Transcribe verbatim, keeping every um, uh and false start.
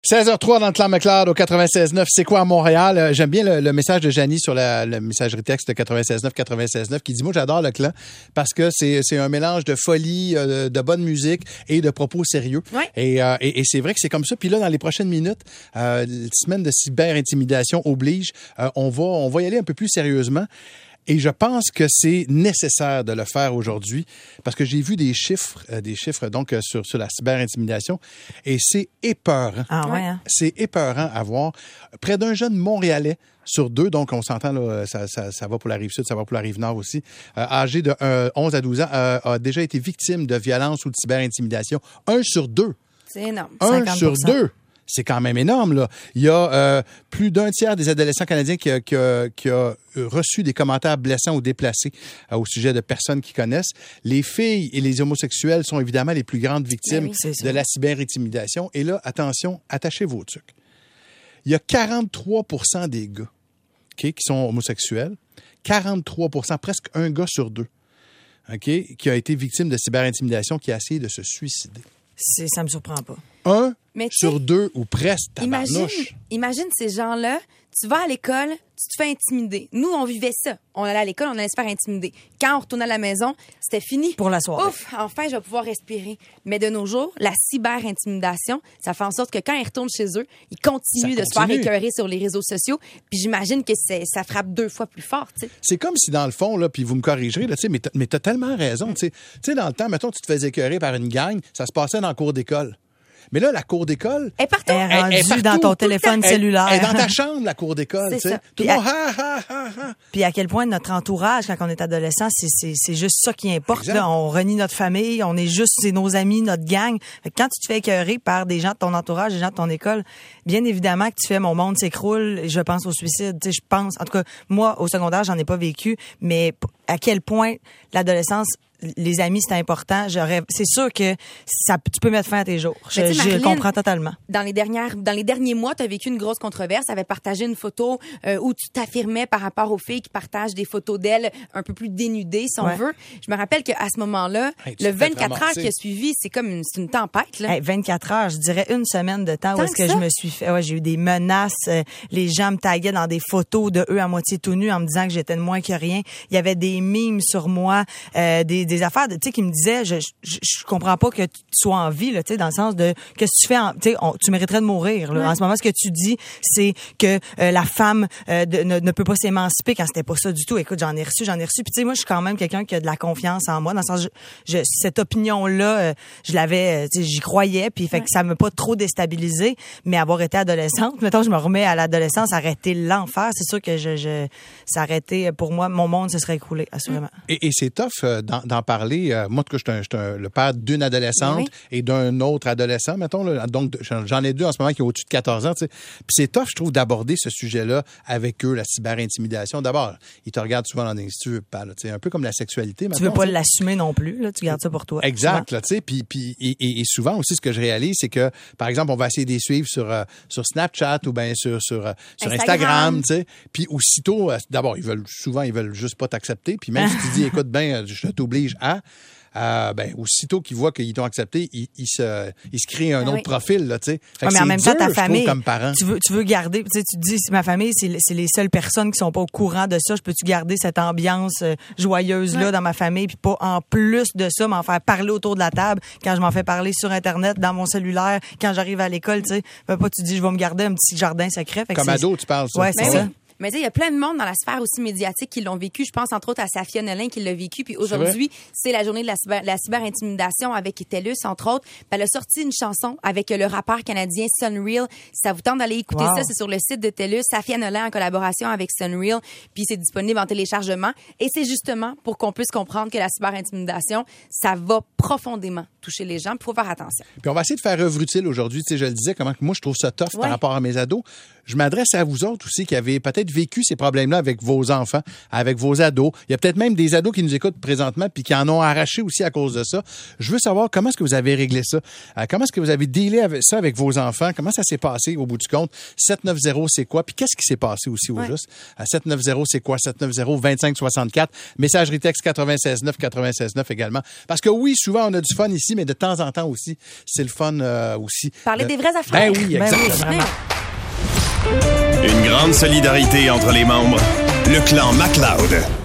seize heures zéro trois dans le Clan McLeod au quatre-vingt-seize neuf. C'est quoi à Montréal? Euh, j'aime bien le, le message de Janie sur la, le messagerie texte quatre-vingt-seize neuf quatre-vingt-seize neuf qui dit « Moi, j'adore le Clan parce que c'est, c'est un mélange de folie, euh, de bonne musique et de propos sérieux. Ouais. Et, euh, et, et c'est vrai que c'est comme ça. Puis là, dans les prochaines minutes, euh, semaine de cyber-intimidation oblige, euh, on va, on va y aller un peu plus sérieusement. Et je pense que c'est nécessaire de le faire aujourd'hui parce que j'ai vu des chiffres, euh, des chiffres donc euh, sur, sur la cyber-intimidation et c'est épeurant. Ah ouais, hein? C'est épeurant à voir. Près d'un jeune Montréalais sur deux, donc on s'entend, là, ça, ça, ça va pour la Rive-Sud, ça va pour la Rive-Nord aussi, euh, âgé de euh, onze à douze ans, euh, a déjà été victime de violence ou de cyber-intimidation. Un sur deux. C'est énorme. Un cinquante pour cent. sur deux. C'est quand même énorme, là. Il y a euh, plus d'un tiers des adolescents canadiens qui a, qui a, qui a reçu des commentaires blessants ou déplacés euh, au sujet de personnes qu'ils connaissent. Les filles et les homosexuels sont évidemment les plus grandes victimes oui, c'est ça. de la cyber-intimidation. Et là, attention, attachez vos trucs. Il y a quarante-trois pour cent des gars okay, qui sont homosexuels, quarante-trois pour cent, presque un gars sur deux, okay, qui a été victime de cyber-intimidation, qui a essayé de se suicider. C'est, ça me surprend pas. Un Mais tu sur sais, deux ou presque, Imagine, tabarnouche. imagine ces gens-là, tu vas à l'école, tu te fais intimider. Nous, on vivait ça. On allait à l'école, on allait se faire intimider. Quand on retournait à la maison, c'était fini. Pour la soirée. Ouf, enfin, je vais pouvoir respirer. Mais de nos jours, la cyber-intimidation, ça fait en sorte que quand ils retournent chez eux, ils continuent Ça de se faire continue. écœurer sur les réseaux sociaux. Puis j'imagine que c'est, ça frappe deux fois plus fort, tu sais. C'est comme si, dans le fond, là, puis vous me corrigerez, là, tu sais, mais t'as, mais t'as tellement raison. Tu sais, Tu sais, dans le temps, mettons, tu te faisais écœurer par une gang, ça se passait dans la cour d'école. Mais là, la cour d'école... Elle est partout. Elle est rendue elle est partout, dans tout ton le téléphone temps. cellulaire. Elle est dans ta chambre, la cour d'école. C'est tu sais. ça. Tout Puis le monde, elle- ha, ha, ha, ha. Puis à quel point notre entourage, quand on est adolescent, c'est, c'est, c'est juste ça qui importe. Exact. Là. On renie notre famille, on est juste, c'est nos amis, notre gang. Fait que quand tu te fais écœurer par des gens de ton entourage, des gens de ton école, bien évidemment que tu fais mon monde s'écroule, je pense au suicide. Tu sais, je pense, en tout cas, moi, au secondaire, j'en ai pas vécu, mais p- à quel point l'adolescence, les amis, c'est important. J'aurais, c'est sûr que ça, tu peux mettre fin à tes jours. Je, Mais tu sais, je Marilyn, comprends totalement. Dans les dernières, dans les derniers mois, tu as vécu une grosse controverse. Tu avais partagé une photo euh, où tu t'affirmais par rapport aux filles qui partagent des photos d'elles un peu plus dénudées, si on Ouais. veut. Je me rappelle qu'à ce moment-là, Hey, tu le te fais vingt-quatre heures ramasser. qui a suivi, c'est comme une, c'est une tempête. Là. Hey, vingt-quatre heures, je dirais une semaine de temps où Tant est-ce que que ça? je me suis fait. Ouais, j'ai eu des menaces. euh, les gens me taguaient dans des photos de eux à moitié tout nus en me disant que j'étais de moins que rien. Il y avait des mimes sur moi, euh, des, des affaires, de- tu sais, qui me disaient, je, je, je comprends pas que tu sois en vie, là, tu sais, dans le sens de qu'est-ce que tu fais, en- tu sais, on- tu mériterais de mourir. Là. Ouais. En ce moment, ce que tu dis, c'est que euh, la femme euh, de- ne, ne peut pas s'émanciper quand c'était pas ça du tout. Écoute, j'en ai reçu, j'en ai reçu. Puis tu sais, moi, je suis quand même quelqu'un qui a de la confiance en moi, dans le sens, je, je- cette opinion-là, euh, je l'avais, euh, tu sais, j'y croyais, puis fait que ça m'a pas trop déstabilisée. Mais avoir été adolescente, mettons, je me remets à l'adolescence, ça aurait été l'enfer. C'est sûr que je, je, ça aurait été, pour moi, mon monde se serait écroulé, assurément. Et, et c'est tough euh, d'en, d'en parler. Euh, moi, en tout cas, je suis un- je suis un- le père d'une adolescente Oui. et d'un autre adolescent, mettons. Là. Donc, j'en j'en ai deux en ce moment qui ont au-dessus de quatorze ans. Tu sais. Puis c'est tough, je trouve, d'aborder ce sujet-là avec eux, la cyber-intimidation. D'abord, ils te regardent souvent dans des instituts, tu sais, un peu comme la sexualité. Tu veux mettons, pas tu sais. l'assumer non plus, là, tu gardes ça pour toi. Exact, là, tu sais, puis, puis et, et- et souvent aussi, ce que je réalise, c'est que, par exemple, on va essayer de les suivre sur, euh, sur Snapchat ou bien sur, sur, euh, sur Instagram. Instagram, tu sais, puis aussitôt, euh, d'abord, ils veulent, souvent, ils veulent juste pas t'accepter, puis même si tu dis, écoute, ben, je t'oblige à, euh, ben, aussitôt qu'ils voient qu'ils t'ont accepté, ils, ils se, ils se créent un Ah autre oui. profil, là, tu sais. Fait Ouais, que mais en c'est même temps, dur, ta je trouve, famille, comme parent. tu veux, tu veux garder, tu sais, tu te dis, si ma famille, c'est, c'est les seules personnes qui sont pas au courant de ça, je peux-tu garder cette ambiance euh, joyeuse-là Ouais. dans ma famille, puis pas en plus de ça, m'en faire parler autour de la table, quand je m'en fais parler sur Internet, dans mon cellulaire, quand j'arrive à l'école, tu sais. Fait pas, tu dis, je vais me garder un petit jardin secret. Fait que Comme c'est- ado, tu parles, ça. Ouais, c'est Ben ça. oui. Mais tu sais, il y a plein de monde dans la sphère aussi médiatique qui l'ont vécu. Je pense entre autres à Safia Nolin qui l'a vécu. Puis aujourd'hui, c'est la journée de la, cyber, la cyber-intimidation avec TELUS, entre autres. Puis elle a sorti une chanson avec le rappeur canadien Sunreal. Si ça vous tente d'aller écouter Wow. ça, c'est sur le site de TELUS. Safia Nolin en collaboration avec Sunreal. Puis c'est disponible en téléchargement. Et c'est justement pour qu'on puisse comprendre que la cyber-intimidation, ça va profondément toucher les gens. Il faut faire attention. Puis on va essayer de faire œuvre utile aujourd'hui. Tu sais, je le disais, comment que moi, je trouve ça tough Ouais. par rapport à mes ados. Je m'adresse à vous autres aussi qui avez peut-être peut-être vécu ces problèmes-là avec vos enfants, avec vos ados. Il y a peut-être même des ados qui nous écoutent présentement puis qui en ont arraché aussi à cause de ça. Je veux savoir comment est-ce que vous avez réglé ça? Euh, comment est-ce que vous avez dealé avec ça avec vos enfants? Comment ça s'est passé au bout du compte? sept neuf zéro, c'est quoi? Puis qu'est-ce qui s'est passé aussi au ouais. juste? À sept neuf zéro, c'est quoi? sept neuf zéro, vingt-cinq soixante-quatre. Messagerie texte quatre-vingt-seize neuf, quatre-vingt-seize neuf également. Parce que oui, souvent, on a du fun ici, mais de temps en temps aussi, c'est le fun euh, aussi. Parler euh, des vraies affaires. Ben oui, exactement. Ben oui, Une grande solidarité entre les membres. Le clan MacLeod.